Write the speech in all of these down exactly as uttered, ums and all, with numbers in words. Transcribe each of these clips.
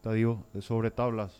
Estadio de sobre tablas.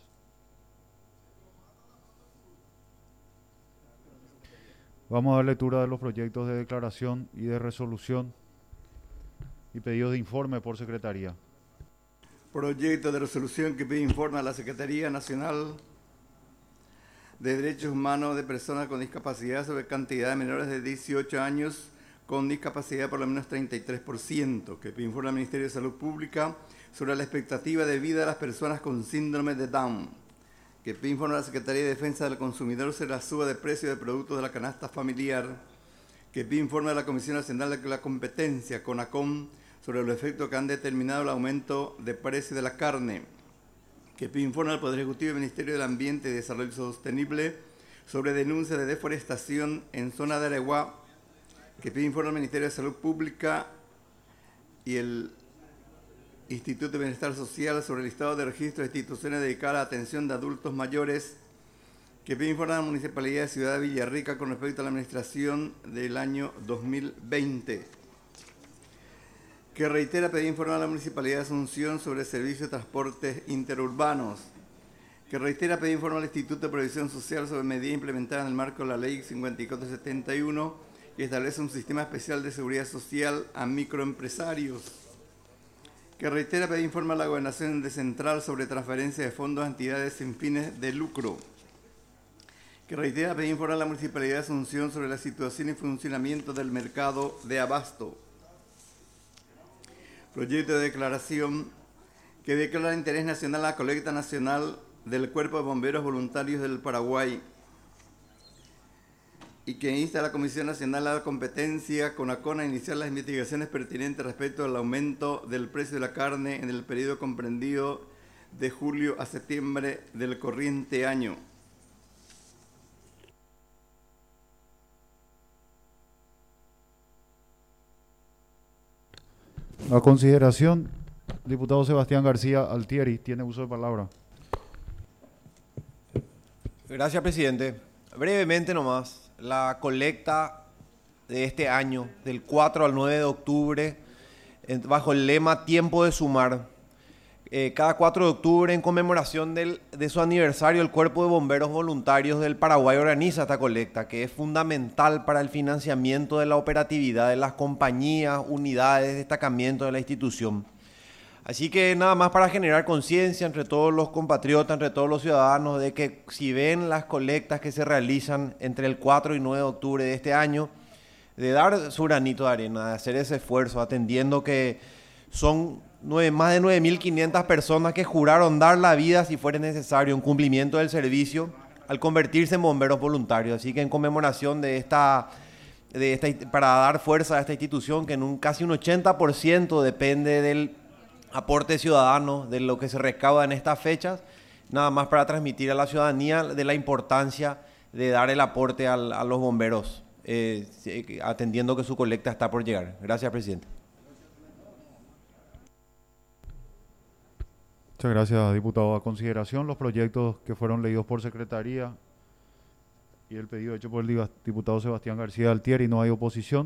Vamos a dar lectura de los proyectos de declaración y de resolución y pedidos de informe por secretaría. Proyecto de resolución que pide informe a la Secretaría Nacional de Derechos Humanos de Personas con Discapacidad sobre cantidad de menores de dieciocho años con discapacidad por lo menos treinta y tres por ciento, que pide informe al Ministerio de Salud Pública sobre la expectativa de vida de las personas con síndrome de Down, que pide informe a la Secretaría de Defensa del Consumidor sobre la suba de precios de productos de la canasta familiar, que pide informe a la Comisión Nacional de la Competencia, CONACOM, sobre los efectos que han determinado el aumento de precio de la carne, que pide informe al Poder Ejecutivo y Ministerio del Ambiente y Desarrollo Sostenible sobre denuncia de deforestación en zona de Areguá, que pide informe al Ministerio de Salud Pública y el Instituto de Bienestar Social sobre el listado de registros de instituciones dedicadas a la atención de adultos mayores, que pide informe a la Municipalidad de Ciudad de Villarrica con respecto a la administración del año dos mil veinte. Que reitera pedir informe a la Municipalidad de Asunción sobre servicios de transportes interurbanos, que reitera pedir informe al Instituto de Previsión Social sobre medidas implementadas en el marco de la Ley cincuenta y cuatro setenta y uno, que establece un sistema especial de seguridad social a microempresarios, que reitera pedir informe a la Gobernación de Central sobre transferencia de fondos a entidades sin fines de lucro, que reitera pedir informe a la Municipalidad de Asunción sobre la situación y funcionamiento del mercado de abasto. Proyecto de declaración que declara interés nacional a la colecta nacional del Cuerpo de Bomberos Voluntarios del Paraguay y que insta a la Comisión Nacional de la Competencia, CONACON, a iniciar las investigaciones pertinentes respecto al aumento del precio de la carne en el periodo comprendido de julio a septiembre del corriente año. A consideración, diputado Sebastián García Altieri, tiene uso de palabra. Gracias, presidente. Brevemente nomás, la colecta de este año, del cuatro al nueve de octubre, bajo el lema Tiempo de Sumar. Eh, cada cuatro de octubre, en conmemoración del, de su aniversario, el Cuerpo de Bomberos Voluntarios del Paraguay organiza esta colecta, que es fundamental para el financiamiento de la operatividad de las compañías, unidades, destacamientos de la institución. Así que nada más para generar conciencia entre todos los compatriotas, entre todos los ciudadanos, de que si ven las colectas que se realizan entre el cuatro y nueve de octubre de este año, de dar su granito de arena, de hacer ese esfuerzo, atendiendo que son nueve, más de nueve mil quinientas personas que juraron dar la vida si fuera necesario en cumplimiento del servicio al convertirse en bomberos voluntarios. Así que en conmemoración de esta, de esta para dar fuerza a esta institución que en un casi un ochenta por ciento depende del aporte ciudadano, de lo que se recauda en estas fechas, nada más para transmitir a la ciudadanía de la importancia de dar el aporte al, a los bomberos, eh, atendiendo que su colecta está por llegar. Gracias, presidente. Muchas gracias, diputado. A consideración, los proyectos que fueron leídos por secretaría y el pedido hecho por el diputado Sebastián García Altieri, no hay oposición.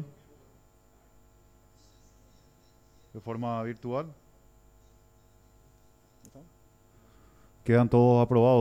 De forma virtual. Quedan todos aprobados.